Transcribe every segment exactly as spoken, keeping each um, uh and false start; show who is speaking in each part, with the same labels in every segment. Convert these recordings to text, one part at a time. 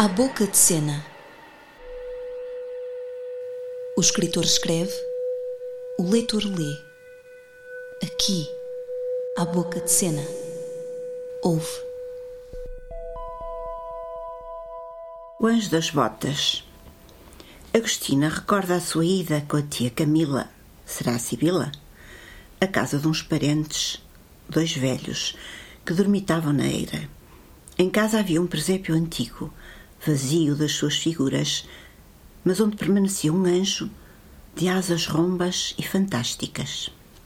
Speaker 1: À boca de cena. O escritor escreve, o leitor lê. Aqui, à boca de cena, ouve.
Speaker 2: O Anjo das Botas. Agostina recorda a sua ida com a tia Camila, será a Sibila, à casa de uns parentes, dois velhos, que dormitavam na eira. Em casa havia um presépio antigo, vazio das suas figuras, mas onde permanecia um anjo de asas rombas e fantásticas.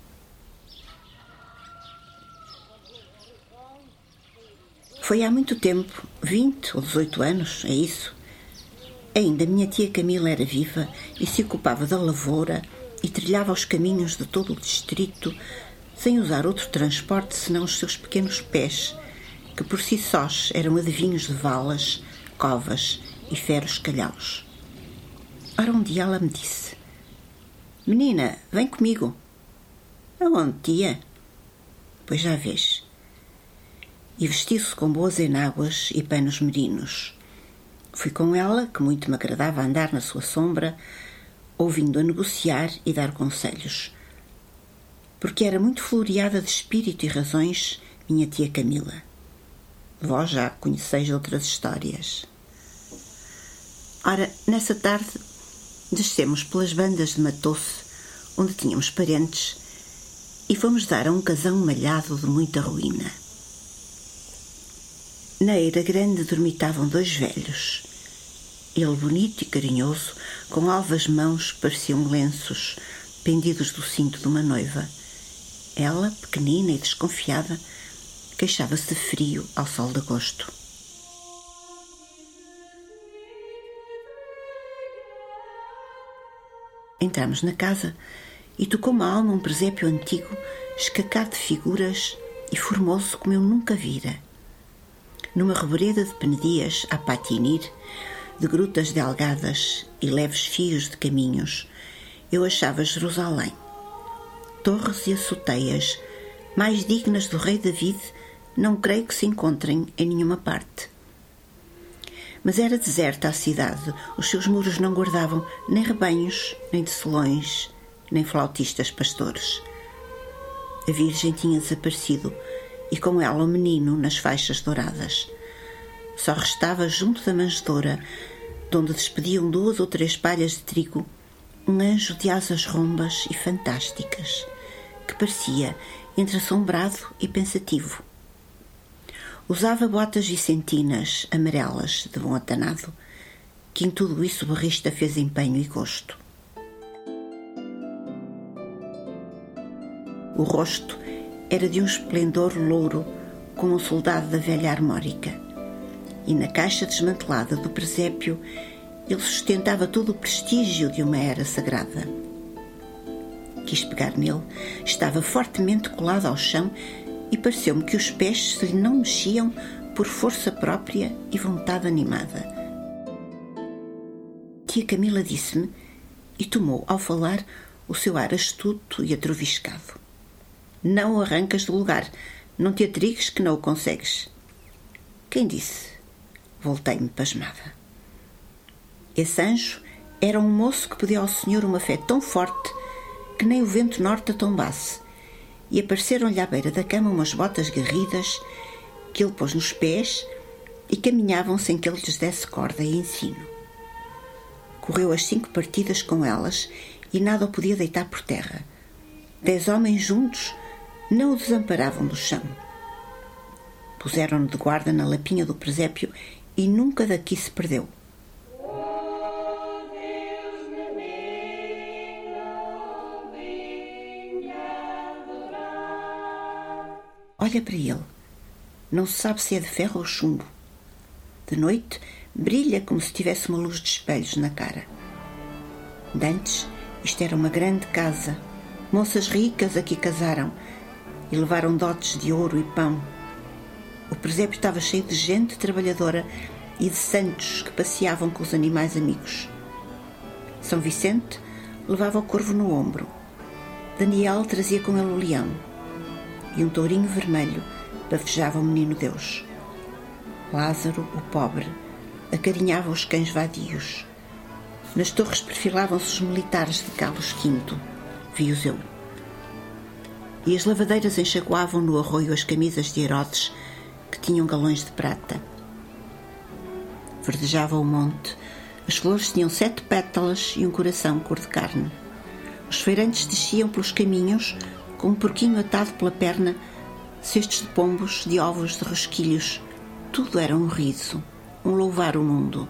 Speaker 2: Foi há muito tempo, vinte ou dezoito anos, é isso. Ainda minha tia Camila era viva e se ocupava da lavoura e trilhava os caminhos de todo o distrito sem usar outro transporte senão os seus pequenos pés, que por si sós eram adivinhos de valas, covas e feros calhaus. Ora, um dia ela me disse: "Menina, vem comigo." "Aonde, tia?" "Pois já vês." E vestiu-se com boas enáguas e panos merinos. Fui com ela, que muito me agradava andar na sua sombra, ouvindo-a negociar e dar conselhos, porque era muito floreada de espírito e razões, minha tia Camila. Vós já conheceis outras histórias. Ora, nessa tarde, descemos pelas bandas de Matoce, onde tínhamos parentes, e fomos dar a um casão malhado de muita ruína. Na eira grande dormitavam dois velhos. Ele bonito e carinhoso, com alvas mãos que pareciam lenços pendidos do cinto de uma noiva. Ela, pequenina e desconfiada, queixava-se de frio ao sol de agosto. Entramos na casa e tocou-me a alma um presépio antigo, escacado de figuras e formoso como eu nunca vira. Numa revereda de penedias a patinir, de grutas delgadas e leves fios de caminhos, eu achava Jerusalém. Torres e açoteias, mais dignas do rei David, não creio que se encontrem em nenhuma parte. Mas era deserta a cidade, os seus muros não guardavam nem rebanhos, nem tecelões, nem flautistas pastores. A Virgem tinha desaparecido, e com ela o menino nas faixas douradas. Só restava junto da manjedoura, de onde despediam duas ou três palhas de trigo, um anjo de asas rombas e fantásticas, que parecia entre assombrado e pensativo. Usava botas vicentinas amarelas de bom atanado, que em tudo isso o barrista fez empenho e gosto. O rosto era de um esplendor louro, como um soldado da velha armórica, e na caixa desmantelada do presépio ele sustentava todo o prestígio de uma era sagrada. Quis pegar nele, estava fortemente colado ao chão e pareceu-me que os pés se lhe não mexiam por força própria e vontade animada. Tia Camila disse-me, e tomou, ao falar, o seu ar astuto e atroviscado: "Não o arrancas do lugar, não te atrigues que não o consegues." "Quem disse?" Voltei-me pasmada. Esse anjo era um moço que pediu ao Senhor uma fé tão forte que nem o vento norte a tombasse, e apareceram-lhe à beira da cama umas botas garridas que ele pôs nos pés e caminhavam sem que ele lhes desse corda e ensino. Correu as cinco partidas com elas e nada o podia deitar por terra. Dez homens juntos não o desamparavam do chão. Puseram-no de guarda na lapinha do presépio e nunca daqui se perdeu. Olha para ele. Não se sabe se é de ferro ou chumbo. De noite, brilha como se tivesse uma luz de espelhos na cara. Dantes, isto era uma grande casa. Moças ricas aqui casaram e levaram dotes de ouro e pão. O presépio estava cheio de gente trabalhadora e de santos que passeavam com os animais amigos. São Vicente levava o corvo no ombro. Daniel trazia com ele o leão. E um tourinho vermelho bafejava o menino Deus. Lázaro, o pobre, acarinhava os cães vadios. Nas torres perfilavam-se os militares de Carlos quinto, vi-os eu. E as lavadeiras enxaguavam no arroio as camisas de Herodes que tinham galões de prata. Verdejava o monte. As flores tinham sete pétalas e um coração cor de carne. Os feirantes desciam pelos caminhos com um porquinho atado pela perna, cestos de pombos, de ovos, de rosquilhos. Tudo era um riso, um louvar o mundo.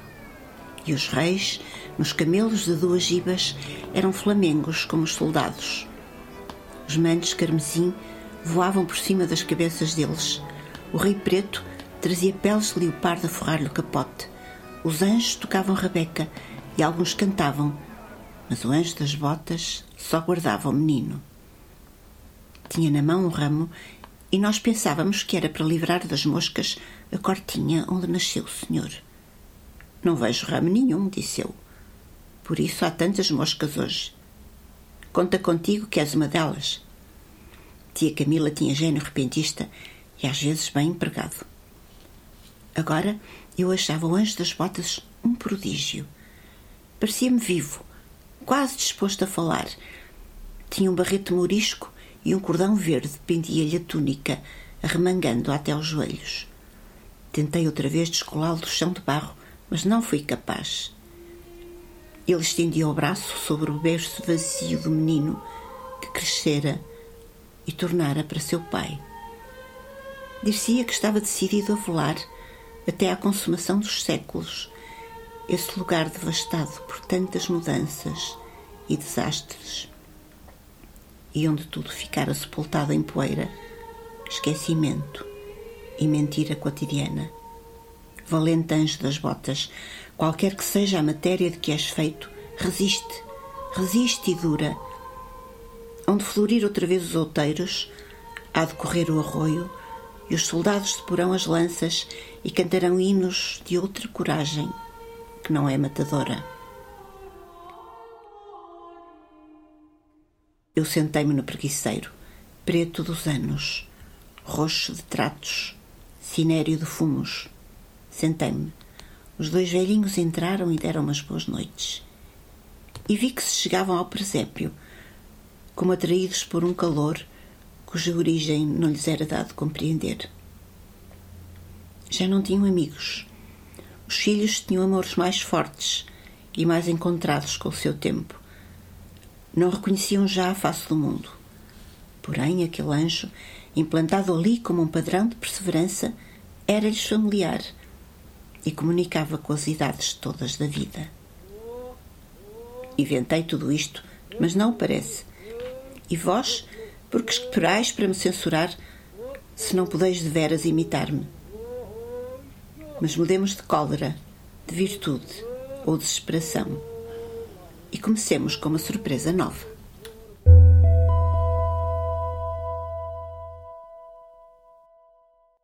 Speaker 2: E os reis, nos camelos de duas gibas, eram flamengos como os soldados. Os mantos carmesim voavam por cima das cabeças deles. O rei preto trazia peles de leopardo a forrar-lhe o capote. Os anjos tocavam rabeca e alguns cantavam, mas o anjo das botas só guardava o menino. Tinha na mão um ramo e nós pensávamos que era para livrar das moscas a cortinha onde nasceu o senhor. Não vejo ramo nenhum, disse eu. Por isso há tantas moscas hoje. Conta contigo que és uma delas. Tia Camila tinha gênio repentista e às vezes bem empregado. Agora eu achava o anjo das botas um prodígio. Parecia-me vivo, quase disposto a falar. Tinha um barrete mourisco e um cordão verde pendia-lhe a túnica, arremangando até aos joelhos. Tentei outra vez descolá-lo do chão de barro, mas não fui capaz. Ele estendia o braço sobre o berço vazio do menino que crescera e tornara para seu pai. Dir-se-ia que estava decidido a velar até à consumação dos séculos esse lugar devastado por tantas mudanças e desastres, e onde tudo ficara sepultado em poeira, esquecimento e mentira cotidiana. Valente anjo das botas, qualquer que seja a matéria de que és feito, resiste, resiste e dura. Hão de florir outra vez os outeiros, há de correr o arroio, e os soldados deporão as lanças e cantarão hinos de outra coragem, que não é matadora. Eu sentei-me no preguiceiro, preto dos anos, roxo de tratos, cinério de fumos. Sentei-me. Os dois velhinhos entraram e deram umas boas noites. E vi que se chegavam ao presépio, como atraídos por um calor cuja origem não lhes era dado compreender. Já não tinham amigos. Os filhos tinham amores mais fortes e mais encontrados com o seu tempo. Não reconheciam já a face do mundo. Porém, aquele anjo, implantado ali como um padrão de perseverança, era-lhes familiar e comunicava com as idades todas da vida. Inventei tudo isto, mas não o parece. E vós, porque esperais para me censurar, se não podeis de veras imitar-me? Mas mudemos de cólera, de virtude ou desesperação, e comecemos com uma surpresa nova.